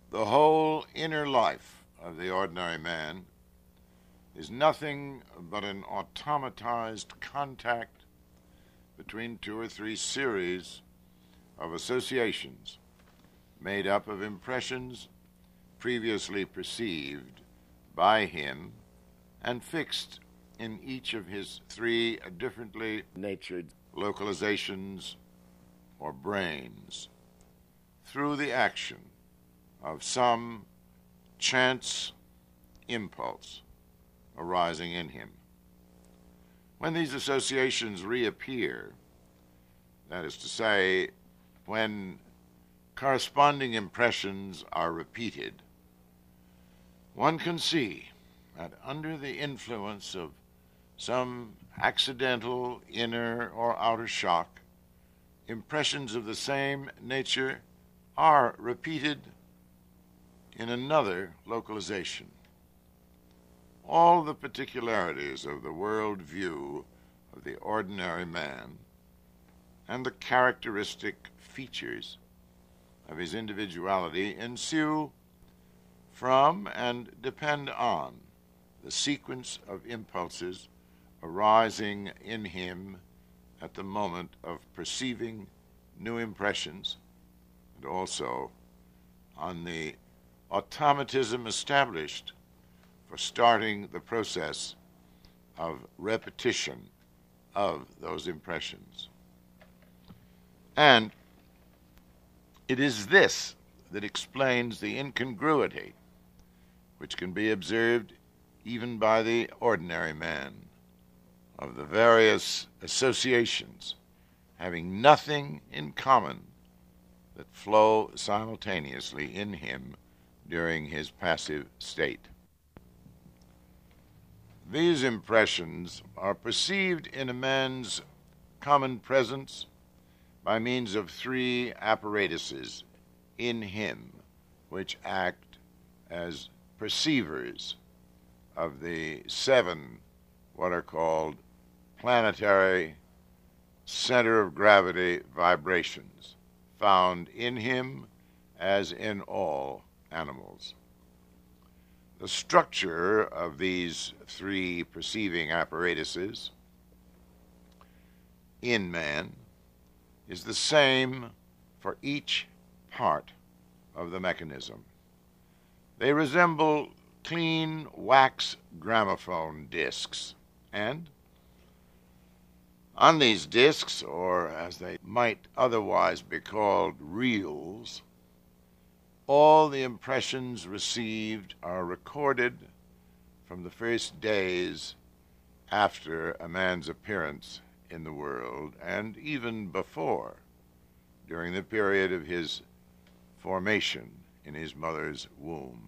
The whole inner life of the ordinary man is nothing but an automatized contact between two or three series of associations made up of impressions previously perceived by him and fixed in each of his three differently natured localizations or brains through the action of some chance impulse arising in him. When these associations reappear, that is to say, when corresponding impressions are repeated, one can see that under the influence of some accidental inner or outer shock, impressions of the same nature are repeated in another localization. All the particularities of the world view of the ordinary man and the characteristic features of his individuality ensue from and depend on the sequence of impulses arising in him at the moment of perceiving new impressions, and also on the automatism established for starting the process of repetition of those impressions. And it is this that explains the incongruity which can be observed even by the ordinary man of the various associations having nothing in common that flow simultaneously in him during his passive state. These impressions are perceived in a man's common presence by means of three apparatuses in him which act as perceivers of the seven what are called planetary center of gravity vibrations found in him as in all animals. The structure of these three perceiving apparatuses in man is the same for each part of the mechanism. They resemble clean wax gramophone discs, and on these discs, or as they might otherwise be called, reels, all the impressions received are recorded from the first days after a man's appearance in the world, and even before, during the period of his formation in his mother's womb.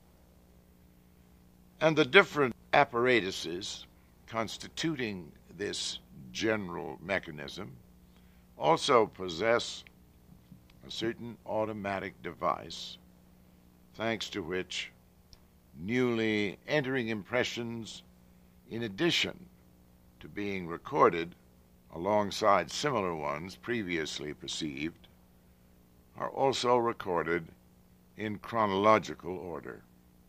And the different apparatuses constituting this general mechanism also possess a certain automatic device, thanks to which newly entering impressions, in addition to being recorded alongside similar ones previously perceived, are also recorded in chronological order.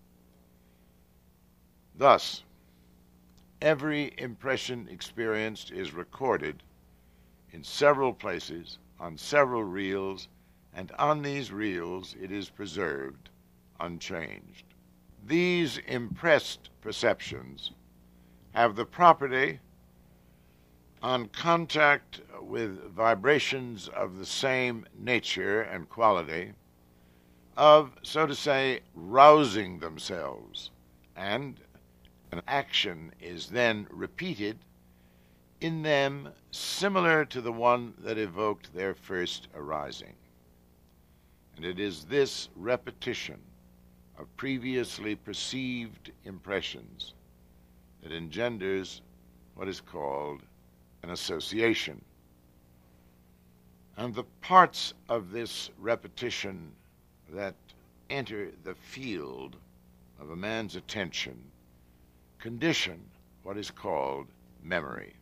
Thus, every impression experienced is recorded in several places, on several reels, and on these reels it is preserved unchanged. These impressed perceptions have the property, on contact with vibrations of the same nature and quality, of, so to say, rousing themselves, and an action is then repeated in them similar to the one that evoked their first arising. And it is this repetition of previously perceived impressions that engenders what is called an association. And the parts of this repetition that enter the field of a man's attention condition what is called memory.